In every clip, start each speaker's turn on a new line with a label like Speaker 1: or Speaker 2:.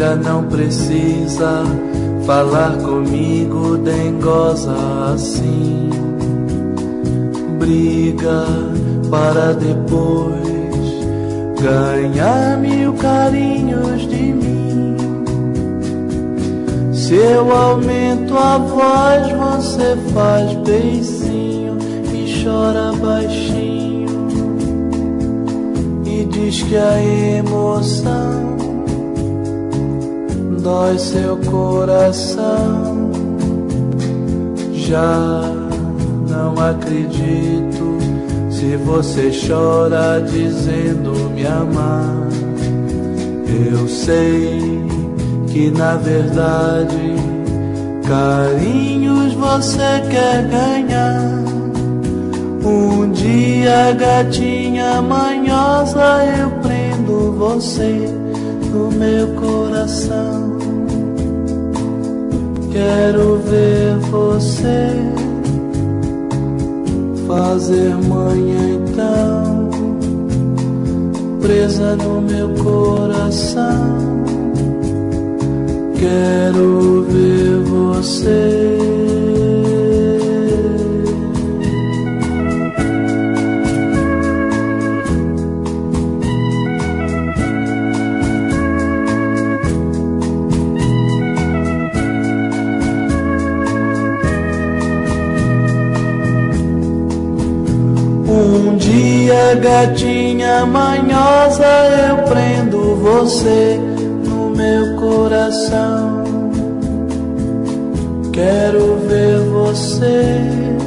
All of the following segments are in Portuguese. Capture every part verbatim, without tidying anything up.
Speaker 1: Já não precisa falar comigo dengosa assim. Briga para depois ganhar mil carinhos de mim. Se eu aumento a voz, você faz beicinho e chora baixinho e diz que a emoção dói seu coração. Já não acredito se você chora dizendo me amar. Eu sei que na verdade carinhos você quer ganhar. Um dia, gatinha manhosa, eu prendo você no meu coração. Quero ver você fazer manhã então, presa no meu coração. Quero ver você. Um dia, gatinha manhosa, eu prendo você no meu coração. Quero ver você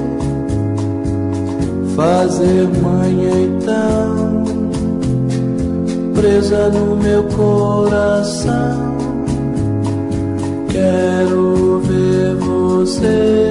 Speaker 1: fazer manhã então, presa no meu coração. Quero ver você.